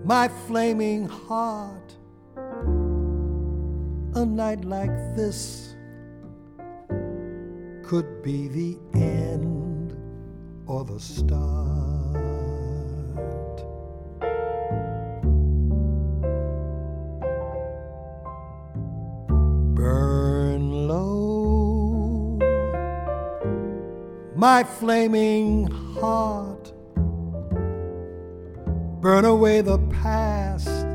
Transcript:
my flaming heart. A night like this could be the end or the start. Burn low, my flaming heart. Burn away the past